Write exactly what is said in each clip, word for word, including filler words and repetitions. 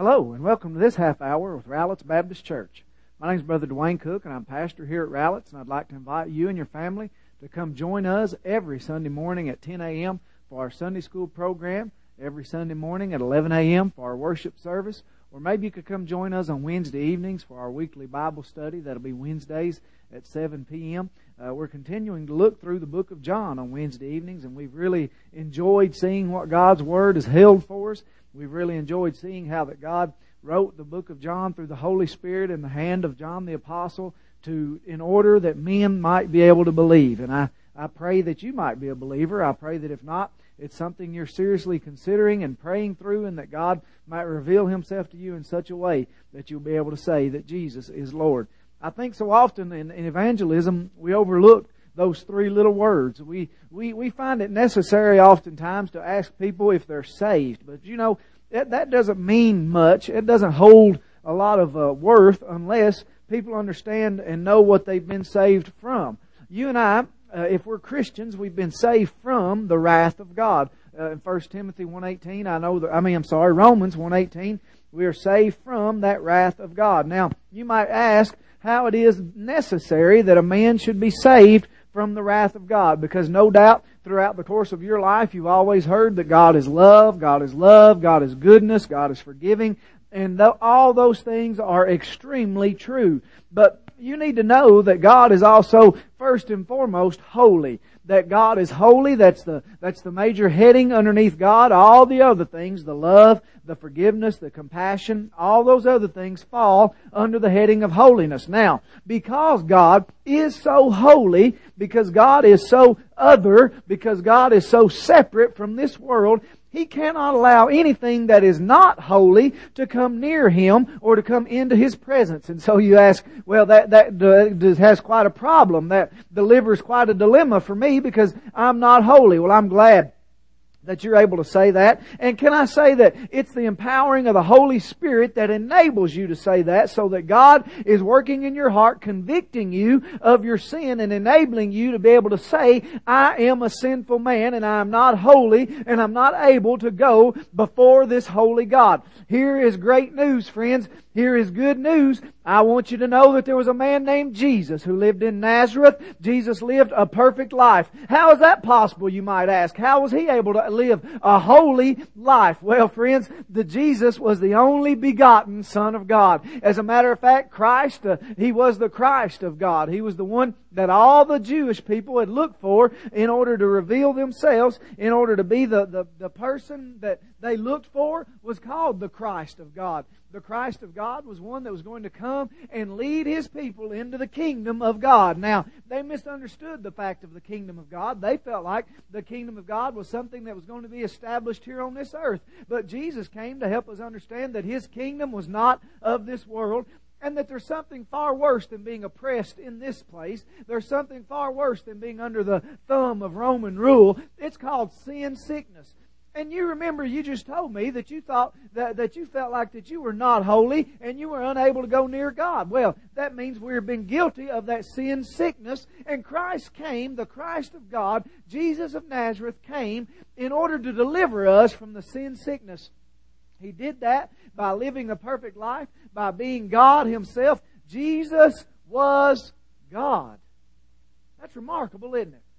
Hello, and welcome to this half hour with Rowlett's Baptist Church. My name is Brother Dwayne Cook, and I'm pastor here at Rowlett's, and I'd like to invite you and your family to come join us every Sunday morning at ten a.m. for our Sunday school program, every Sunday morning at eleven a.m. for our worship service, or maybe you could come join us on Wednesday evenings for our weekly Bible study. That'll be Wednesdays at seven p.m. Uh, we're continuing to look through the book of John on Wednesday evenings, and we've really enjoyed seeing what God's Word has held for us. We've really enjoyed seeing how that God wrote the book of John through the Holy Spirit in the hand of John the Apostle to in order that men might be able to believe. And I, I pray that you might be a believer. I pray that if not, it's something you're seriously considering and praying through, and that God might reveal Himself to you in such a way that you'll be able to say that Jesus is Lord. I think so often in, in evangelism we overlook those three little words. We, we, we find it necessary oftentimes to ask people if they're saved. But you know, that, that doesn't mean much. It doesn't hold a lot of uh, worth unless people understand and know what they've been saved from. You and I, uh, if we're Christians, we've been saved from the wrath of God. Uh, in First Timothy one eighteen, I know that, I mean, I'm sorry, Romans one eighteen, we are saved from that wrath of God. Now, you might ask how it is necessary that a man should be saved from the wrath of God, because no doubt throughout the course of your life you've always heard that God is love, God is love, God is goodness, God is forgiving, and th- all those things are extremely true. But you need to know that God is also first and foremost holy. That God is holy, that's the that's the major heading underneath God. All the other things, the love, the forgiveness, the compassion, all those other things fall under the heading of holiness. Now, because God is so holy, because God is so other, because God is so separate from this world, He cannot allow anything that is not holy to come near Him or to come into His presence. And so you ask, well, that, that uh, has quite a problem. That delivers quite a dilemma for me because I'm not holy. Well, I'm glad that you're able to say that. And can I say that it's the empowering of the Holy Spirit that enables you to say that, so that God is working in your heart, convicting you of your sin and enabling you to be able to say, I am a sinful man and I am not holy and I'm not able to go before this holy God. Here is great news, friends. Here is good news. I want you to know that there was a man named Jesus who lived in Nazareth. Jesus lived a perfect life. How is that possible, you might ask? How was He able to live a holy life? Well, friends, the Jesus was the only begotten Son of God. As a matter of fact, Christ, uh, He was the Christ of God. He was the one that all the Jewish people had looked for in order to reveal themselves, in order to be the, the, the person that they looked for was called the Christ of God. The Christ of God was one that was going to come and lead His people into the kingdom of God. Now, they misunderstood the fact of the kingdom of God. They felt like the kingdom of God was something that was going to be established here on this earth. But Jesus came to help us understand that His kingdom was not of this world, and that there's something far worse than being oppressed in this place. There's something far worse than being under the thumb of Roman rule. It's called sin sickness. And you remember, you just told me that you thought that, that you felt like that you were not holy and you were unable to go near God. Well, that means we've been guilty of that sin sickness, and Christ came, the Christ of God, Jesus of Nazareth, came in order to deliver us from the sin sickness. He did that by living a perfect life, by being God Himself. Jesus was God. That's remarkable, isn't it?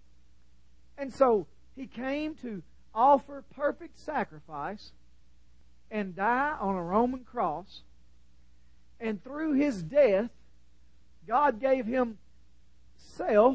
And so He came to offer perfect sacrifice and die on a Roman cross. And through His death, God gave Himself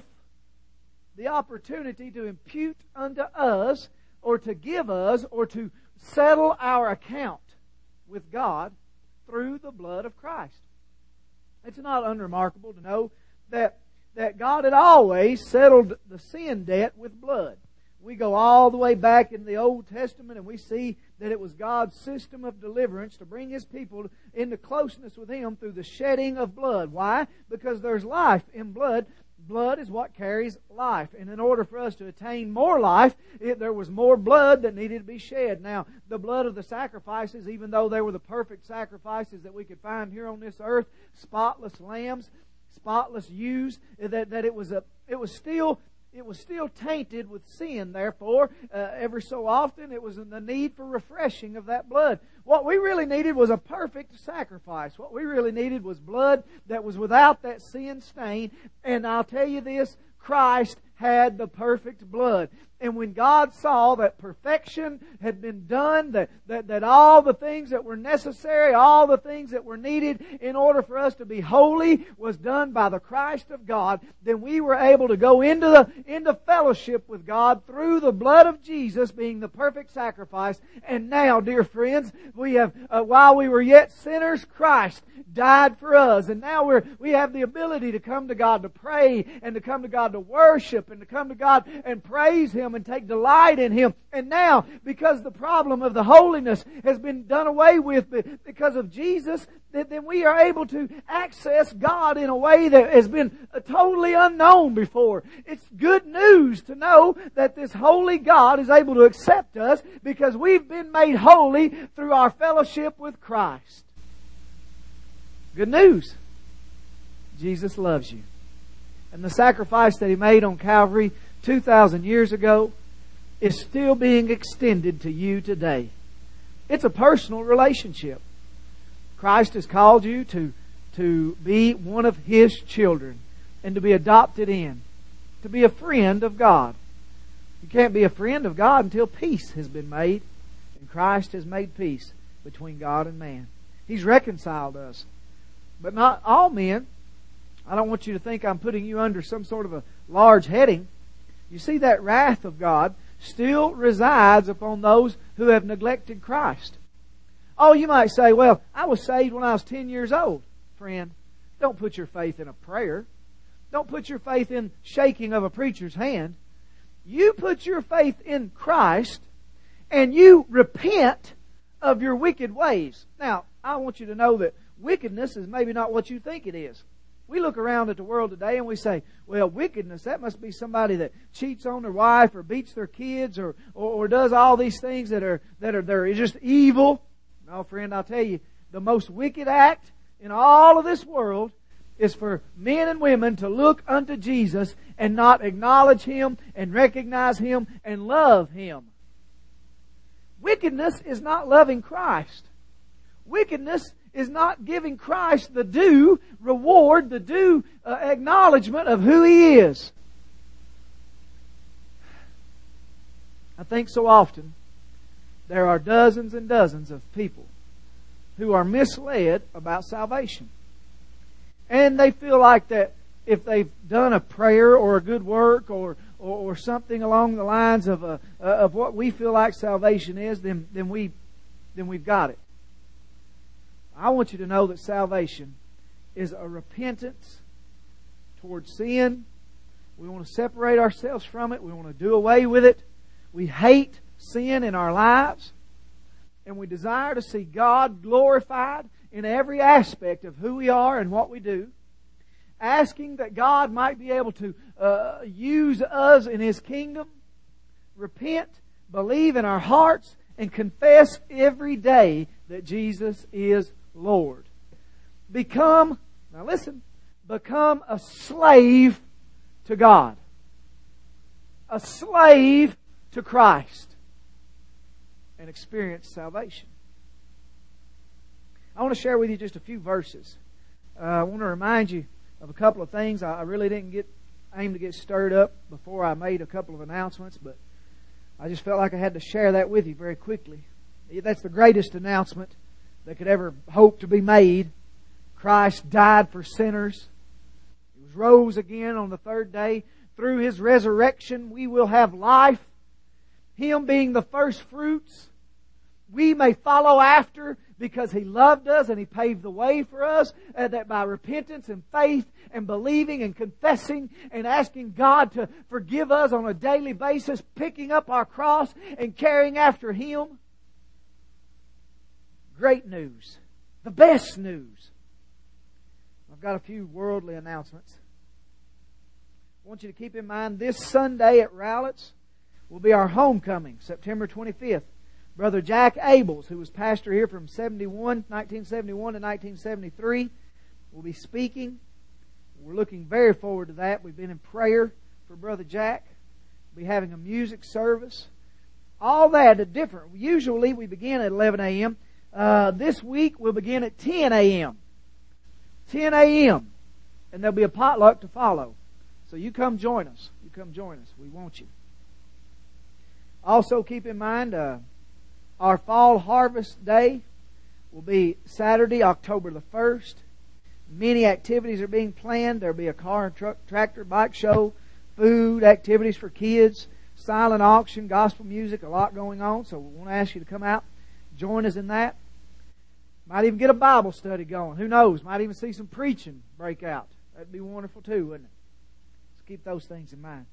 the opportunity to impute unto us, or to give us, or to settle our account with God through the blood of Christ. It's not unremarkable to know that, that God had always settled the sin debt with blood. We go all the way back in the Old Testament and we see that it was God's system of deliverance to bring His people into closeness with Him through the shedding of blood. Why? Because there's life in blood. Blood is what carries life. And in order for us to attain more life, it, there was more blood that needed to be shed. Now, the blood of the sacrifices, even though they were the perfect sacrifices that we could find here on this earth, spotless lambs, spotless ewes, that, that it was a, it was still It was still tainted with sin, therefore, uh, every so often it was in the need for refreshing of that blood. What we really needed was a perfect sacrifice. What we really needed was blood that was without that sin stain. And I'll tell you this, Christ had the perfect blood. And when God saw that perfection had been done, that, that, that all the things that were necessary, all the things that were needed in order for us to be holy was done by the Christ of God, then we were able to go into the into fellowship with God through the blood of Jesus being the perfect sacrifice. And now, dear friends, we have, uh, while we were yet sinners, Christ died for us. And now we're, we have the ability to come to God to pray and to come to God to worship and to come to God and praise Him and take delight in Him. And now, because the problem of the holiness has been done away with because of Jesus, then we are able to access God in a way that has been totally unknown before. It's good news to know that this holy God is able to accept us because we've been made holy through our fellowship with Christ. Good news. Jesus loves you. And the sacrifice that He made on Calvary two thousand years ago is still being extended to you today. It's a personal relationship. Christ has called you to, to be one of His children and to be adopted in, to be a friend of God. You can't be a friend of God until peace has been made, and Christ has made peace between God and man. He's reconciled us. But not all men. I don't want you to think I'm putting you under some sort of a large heading. You see, that wrath of God still resides upon those who have neglected Christ. Oh, you might say, well, I was saved when I was ten years old. Friend, don't put your faith in a prayer. Don't put your faith in shaking of a preacher's hand. You put your faith in Christ and you repent of your wicked ways. Now, I want you to know that wickedness is maybe not what you think it is. We look around at the world today and we say, well, wickedness, that must be somebody that cheats on their wife or beats their kids or, or, or does all these things that are, that are they're just evil. No, friend, I'll tell you, the most wicked act in all of this world is for men and women to look unto Jesus and not acknowledge Him and recognize Him and love Him. Wickedness is not loving Christ. Wickedness is not giving Christ the due reward, the due uh, acknowledgement of who He is. I think so often there are dozens and dozens of people who are misled about salvation. And they feel like that if they've done a prayer or a good work or or, or something along the lines of a, uh, of what we feel like salvation is, then then we then we've got it. I want you to know that salvation is a repentance towards sin. We want to separate ourselves from it. We want to do away with it. We hate sin in our lives. And we desire to see God glorified in every aspect of who we are and what we do. Asking that God might be able to uh, use us in His kingdom. Repent, believe in our hearts, and confess every day that Jesus is Lord. Become, now listen, become a slave to God. A slave to Christ. And experience salvation. I want to share with you just a few verses. Uh, I want to remind you of a couple of things. I, I really didn't get aim to get stirred up before I made a couple of announcements, but I just felt like I had to share that with you very quickly. That's the greatest announcement that could ever hope to be made. Christ died for sinners. He was rose again on the third day. Through His resurrection, we will have life. Him being the first fruits, we may follow after because He loved us and He paved the way for us, and that by repentance and faith and believing and confessing and asking God to forgive us on a daily basis, picking up our cross and carrying after Him. Great news. The best news. I've got a few worldly announcements. I want you to keep in mind this Sunday at Rowlett's will be our homecoming, September twenty-fifth. Brother Jack Abels, who was pastor here from seventy-one, nineteen seventy-one to nineteen seventy-three, will be speaking. We're looking very forward to that. We've been in prayer for Brother Jack. We'll be having a music service. All that is different. Usually we begin at eleven a.m. Uh, this week we'll begin at ten a.m. ten a.m. And there'll be a potluck to follow. So you come join us. You come join us. We want you. Also keep in mind uh, our Fall Harvest Day will be Saturday, October the first. Many activities are being planned. There'll be a car and truck, tractor, bike show, food, activities for kids, silent auction, gospel music, a lot going on. So we want to ask you to come out, join us in that. Might even get a Bible study going. Who knows? Might even see some preaching break out. That'd be wonderful too, wouldn't it? Let's keep those things in mind.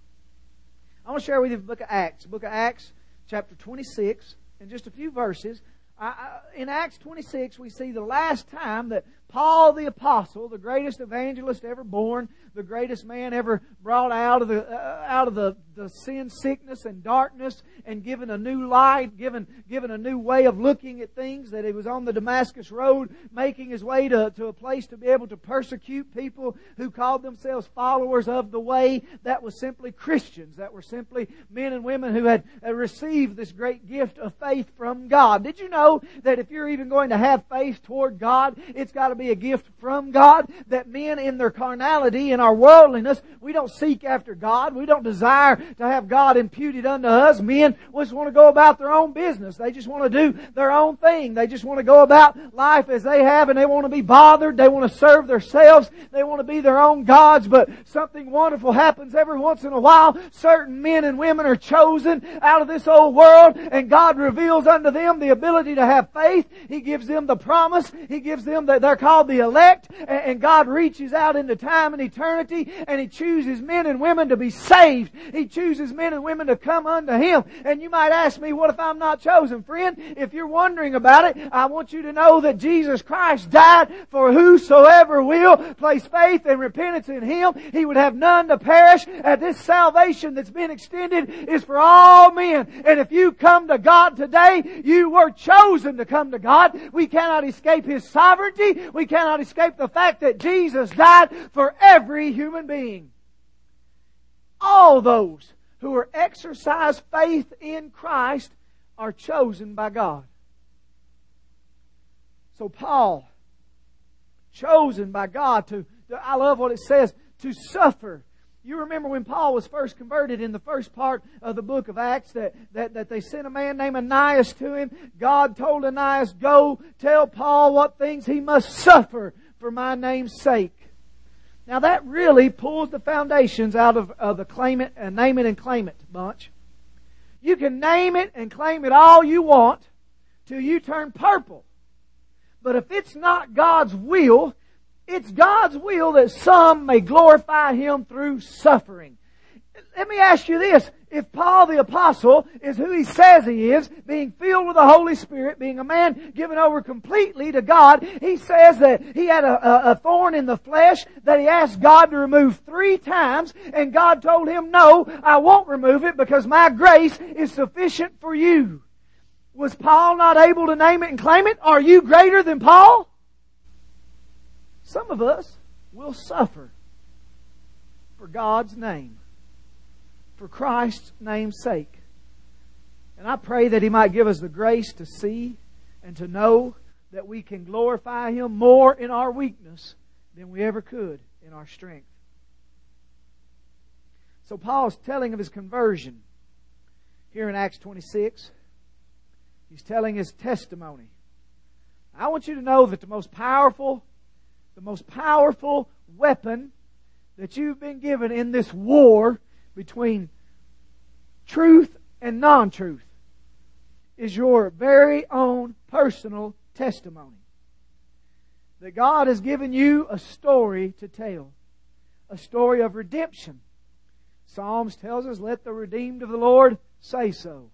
I want to share with you the book of Acts. The book of Acts, chapter twenty-six, in just a few verses. I, I, in Acts twenty-six, we see the last time that Paul the Apostle, the greatest evangelist ever born, the greatest man ever brought out of the uh, out of the, the sin, sickness, and darkness, and given a new light, given given a new way of looking at things, that he was on the Damascus Road, making his way to, to a place to be able to persecute people who called themselves followers of the way, that was simply Christians, that were simply men and women who had uh, received this great gift of faith from God. Did you know that if you're even going to have faith toward God, it's got to be a gift from God? That men in their carnality, in our worldliness, we don't seek after God. We don't desire to have God imputed unto us. Men just want to go about their own business. They just want to do their own thing. They just want to go about life as they have, and they want to be bothered. They want to serve themselves. They want to be their own gods. But something wonderful happens every once in a while. Certain men and women are chosen out of this old world, and God reveals unto them the ability to have faith. He gives them the promise. He gives them that they're called the elect, and God reaches out into time and eternity, and He chooses men and women to be saved. He chooses men and women to come unto Him. And you might ask me, what if I'm not chosen? Friend, if you're wondering about it, I want you to know that Jesus Christ died for whosoever will place faith and repentance in Him. He would have none to perish. And this salvation that's been extended is for all men. And if you come to God today, you were chosen to come to God. We cannot escape His sovereignty. We cannot escape the fact that Jesus died for every human being. All those who are exercise faith in Christ are chosen by God. So Paul, chosen by God to, to, I love what it says, to suffer. You remember when Paul was first converted in the first part of the book of Acts that, that, that they sent a man named Ananias to him. God told Ananias, go tell Paul what things he must suffer for my name's sake. Now that really pulls the foundations out of, of the claim it and name it and claim it bunch. You can name it and claim it all you want till you turn purple. But if it's not God's will, it's God's will that some may glorify Him through suffering. Let me ask you this. If Paul the Apostle is who he says he is, being filled with the Holy Spirit, being a man given over completely to God, he says that he had a, a thorn in the flesh that he asked God to remove three times, and God told him, no, I won't remove it because my grace is sufficient for you. Was Paul not able to name it and claim it? Are you greater than Paul? Some of us will suffer for God's name, for Christ's name's sake. And I pray that He might give us the grace to see and to know that we can glorify Him more in our weakness than we ever could in our strength. So Paul's telling of his conversion here in Acts twenty-six. He's telling his testimony. I want you to know that the most powerful, the most powerful weapon that you've been given in this war between truth and non-truth is your very own personal testimony. That God has given you a story to tell. A story of redemption. Psalms tells us, let the redeemed of the Lord say so.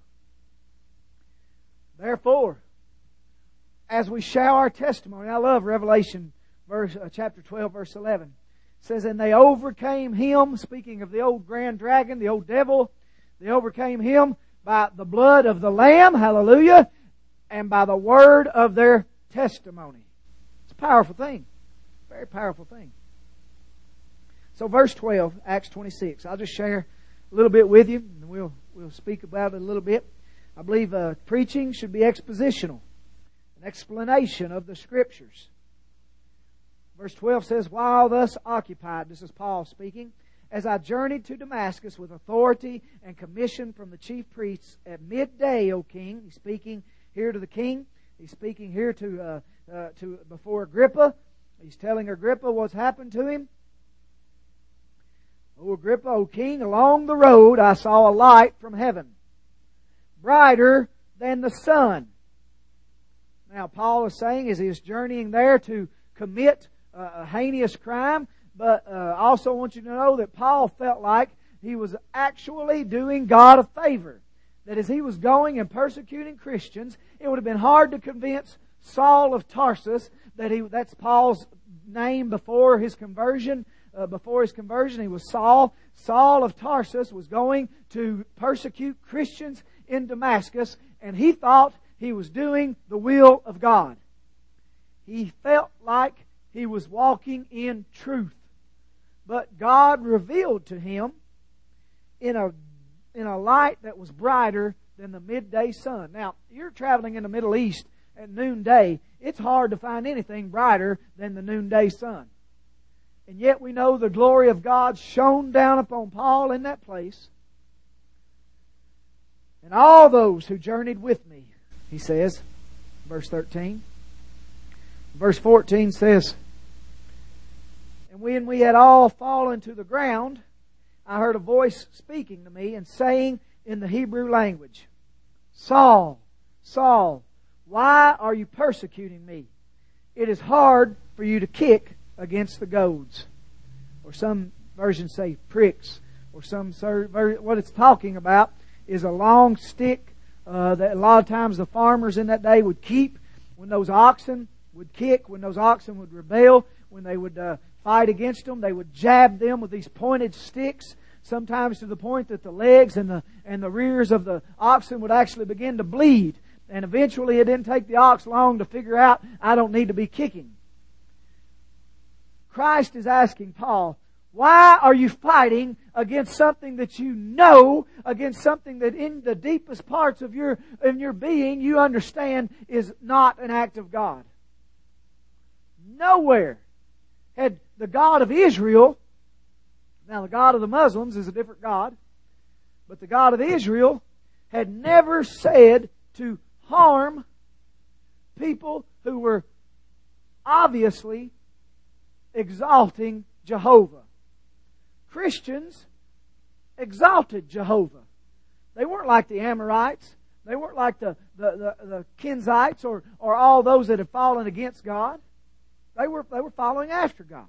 Therefore, as we share our testimony, I love Revelation verse, uh, chapter twelve, verse eleven. It says, and they overcame him, speaking of the old grand dragon, the old devil, they overcame him by the blood of the Lamb, hallelujah, and by the word of their testimony. It's a powerful thing. Very powerful thing. So verse twelve, Acts twenty-six. I'll just share a little bit with you, and we'll we'll speak about it a little bit. I believe uh, preaching should be expositional, an explanation of the Scriptures. Verse twelve says, "While thus occupied," this is Paul speaking, "as I journeyed to Damascus with authority and commission from the chief priests at midday, O king," he's speaking here to the king. He's speaking here to uh, uh, to before Agrippa. He's telling Agrippa what's happened to him. "O Agrippa, O king, along the road I saw a light from heaven, brighter than the sun." Now, Paul is saying as he is journeying there to commit uh, a heinous crime, but uh, I also want you to know that Paul felt like he was actually doing God a favor. That as he was going and persecuting Christians, it would have been hard to convince Saul of Tarsus that he, that's Paul's name before his conversion. Uh, before his conversion, he was Saul. Saul of Tarsus was going to persecute Christians in Damascus, and he thought he was doing the will of God. He felt like he was walking in truth. But God revealed to him in a in a light that was brighter than the midday sun. Now, you're traveling in the Middle East at noonday. It's hard to find anything brighter than the noonday sun. And yet we know the glory of God shone down upon Paul in that place. "And all those who journeyed with me," he says, verse thirteen. Verse fourteen says, "And when we had all fallen to the ground, I heard a voice speaking to me and saying in the Hebrew language, 'Saul, Saul, why are you persecuting me? It is hard for you to kick against the goads.'" Or some versions say pricks. Or some what it's talking about is a long stick uh, that a lot of times the farmers in that day would keep when those oxen would kick, when those oxen would rebel, when they would uh, fight against them. They would jab them with these pointed sticks, sometimes to the point that the legs and the and the rears of the oxen would actually begin to bleed. And eventually it didn't take the ox long to figure out, I don't need to be kicking. Christ is asking Paul, why are you fighting against something that you know, against something that in the deepest parts of your, in your being you understand is not an act of God? Nowhere had the God of Israel, now the God of the Muslims is a different God, but the God of Israel had never said to harm people who were obviously exalting Jehovah. Christians exalted Jehovah. They weren't like the Amorites. They weren't like the, the, the, the Kenzites or, or all those that had fallen against God. They were, they were following after God.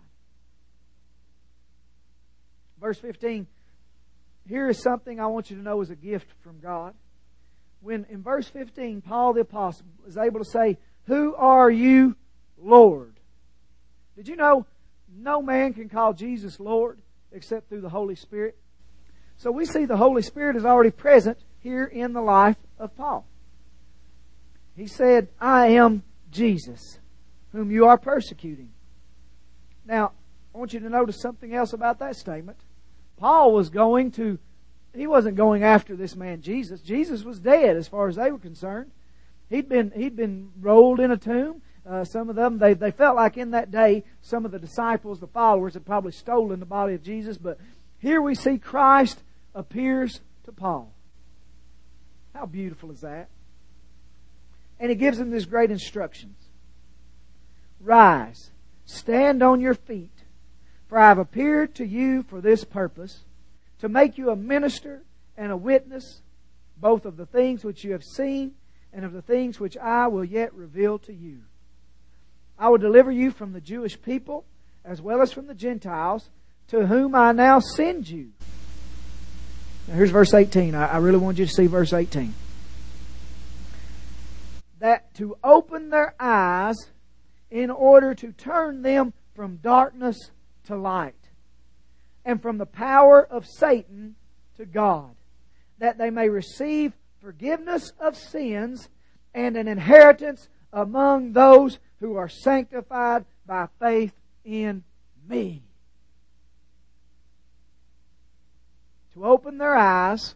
Verse fifteen, here is something I want you to know is a gift from God. When in verse fifteen, Paul the Apostle is able to say, "Who are you, Lord?" Did you know no man can call Jesus Lord except through the Holy Spirit? So we see the Holy Spirit is already present here in the life of Paul. He said, "I am Jesus, whom you are persecuting." Now, I want you to notice something else about that statement. Paul was going to, he wasn't going after this man Jesus. Jesus was dead as far as they were concerned. He'd been, he'd been rolled in a tomb. Uh, some of them, they, they felt like in that day, some of the disciples, the followers, had probably stolen the body of Jesus. But here we see Christ appears to Paul. How beautiful is that? And he gives him these great instructions. "Rise, stand on your feet, for I have appeared to you for this purpose, to make you a minister and a witness, both of the things which you have seen and of the things which I will yet reveal to you. I will deliver you from the Jewish people as well as from the Gentiles, to whom I now send you." Now here's verse eighteen. I, I really want you to see verse eighteen. "That to open their eyes in order to turn them from darkness to light, and from the power of Satan to God, that they may receive forgiveness of sins and an inheritance among those who are sanctified by faith in me." to open their eyes.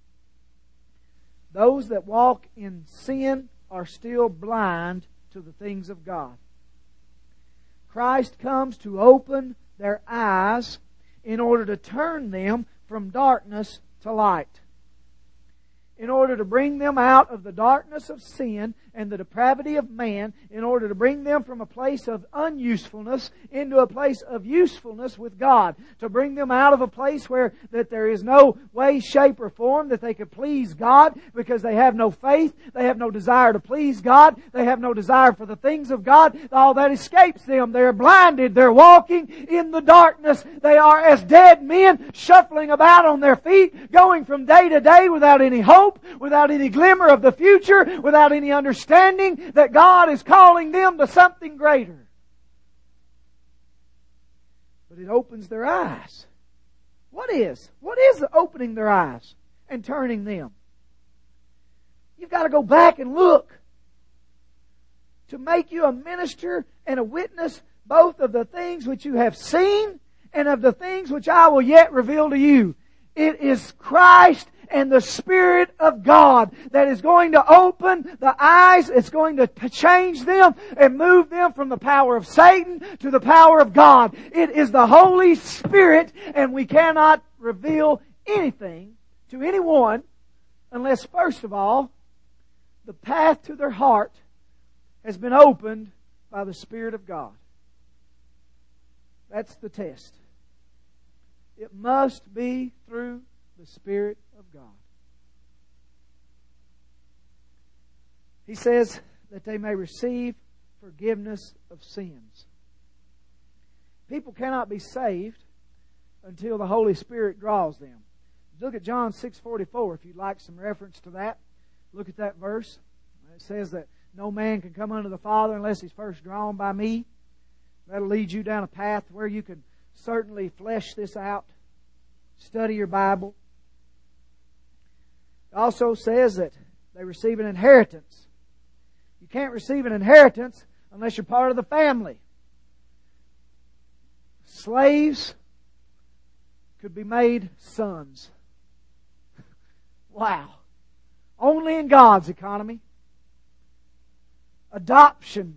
Those that walk in sin are still blind to the things of God. Christ comes to open their eyes in order to turn them from darkness to light. In order to bring them out of the darkness of sin and the depravity of man, in order to bring them from a place of unusefulness into a place of usefulness with God. To bring them out of a place where that there is no way, shape, or form that they could please God because they have no faith, they have no desire to please God, they have no desire for the things of God. All that escapes them. They're blinded. They're walking in the darkness. They are as dead men shuffling about on their feet, going from day to day without any hope, without any glimmer of the future, without any understanding that God is calling them to something greater. But it opens their eyes. What is? What is opening their eyes and turning them? You've got to go back and look to make you a minister and a witness both of the things which you have seen and of the things which I will yet reveal to you. It is Christ and the Spirit of God that is going to open the eyes. It's going to change them and move them from the power of Satan to the power of God. It is the Holy Spirit, and we cannot reveal anything to anyone unless, first of all, the path to their heart has been opened by the Spirit of God. That's the test. It must be through the Spirit of God. He says that they may receive forgiveness of sins. People cannot be saved until the Holy Spirit draws them. Look at John six forty-four if you'd like some reference to that. Look at that verse. It says that no man can come unto the Father unless he's first drawn by me. That'll lead you down a path where you can certainly flesh this out. Study your Bible. It also says that they receive an inheritance. You can't receive an inheritance unless you're part of the family. Slaves could be made sons. Wow. Only in God's economy. Adoption.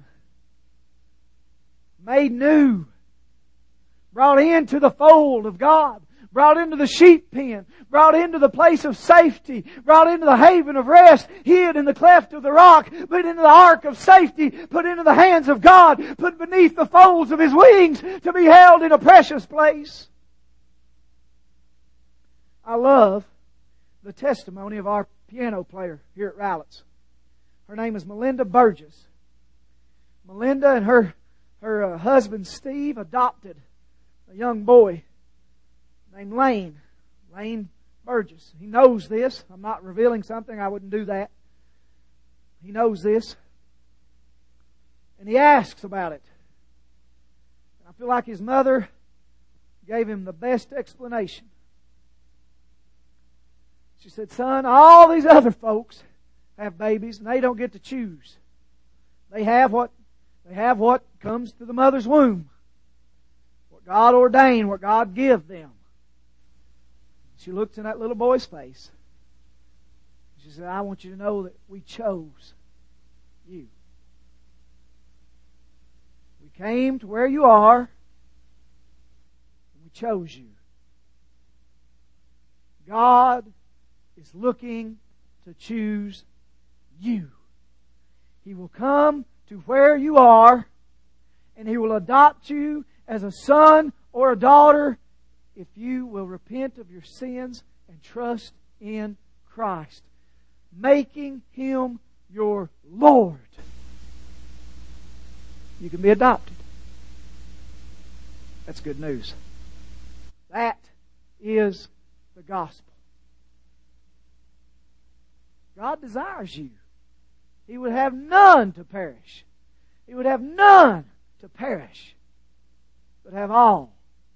Made new. Brought into the fold of God. Brought into the sheep pen, brought into the place of safety, brought into the haven of rest, hid in the cleft of the rock, put into the ark of safety, put into the hands of God, put beneath the folds of His wings to be held in a precious place. I love the testimony of our piano player here at Rowlett's. Her name is Melinda Burgess. Melinda and her, her uh, husband Steve adopted a young boy named Lane. Lane Burgess. He knows this. I'm not revealing something. I wouldn't do that. He knows this. And he asks about it. I feel like his mother gave him the best explanation. She said, son, all these other folks have babies and they don't get to choose. They have what, they have what comes to the mother's womb. What God ordained, what God give them. She looked in that little boy's face. She said, I want you to know that we chose you. We came to where you are, and we chose you. God is looking to choose you. He will come to where you are, and He will adopt you as a son or a daughter if you will repent of your sins and trust in Christ, making Him your Lord. You can be adopted. That's good news. That is the gospel. God desires you. He would have none to perish. He would have none to perish, but have all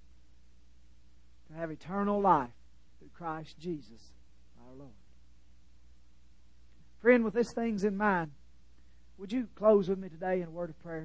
to have eternal life through Christ Jesus our Lord. Friend, with these things in mind, would you close with me today in a word of prayer?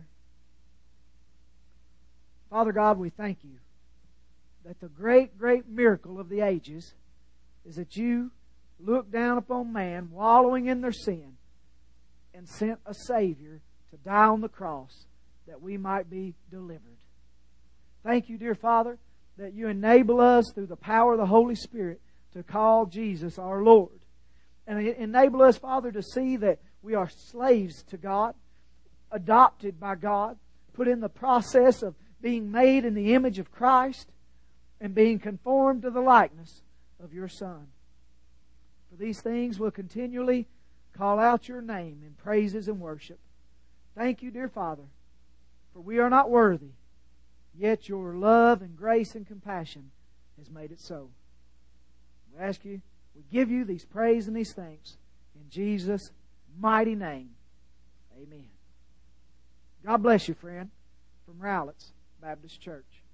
Father God, we thank You that the great, great miracle of the ages is that you looked down upon man wallowing in their sin and sent a Savior to die on the cross that we might be delivered. Thank you, dear Father, that you enable us through the power of the Holy Spirit to call Jesus our Lord. And enable us, Father, to see that we are slaves to God, adopted by God, put in the process of being made in the image of Christ and being conformed to the likeness of your Son. For these things we'll continually call out your name in praises and worship. Thank you, dear Father, for we are not worthy, yet your love and grace and compassion has made it so. We ask you, we give you these praise and these thanks in Jesus' mighty name. Amen. God bless you, friend, from Rowlett's Baptist Church.